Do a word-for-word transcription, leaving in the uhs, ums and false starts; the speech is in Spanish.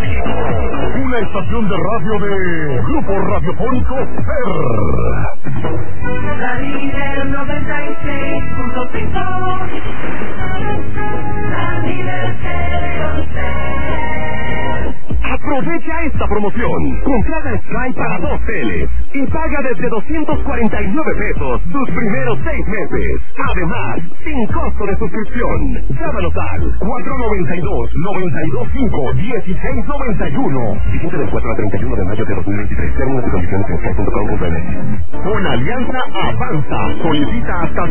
Una estación de radio de Grupo Radiofónico Ser. La líder noventa y seis punto cinco. La líder stereo Ser. Aprovecha esta promoción. Contrata Sky para dos teles y paga desde doscientos cuarenta y nueve pesos tus primeros seis meses. Además, sin costo de suscripción. Llámanos al cuatro nueve dos, nueve dos cinco, uno seis nueve uno. Vigente del cuatro al treinta y uno de mayo de dos mil veintitrés. Términos y condiciones en sky punto com punto m x. Con Alianza Avanza. Solicita hasta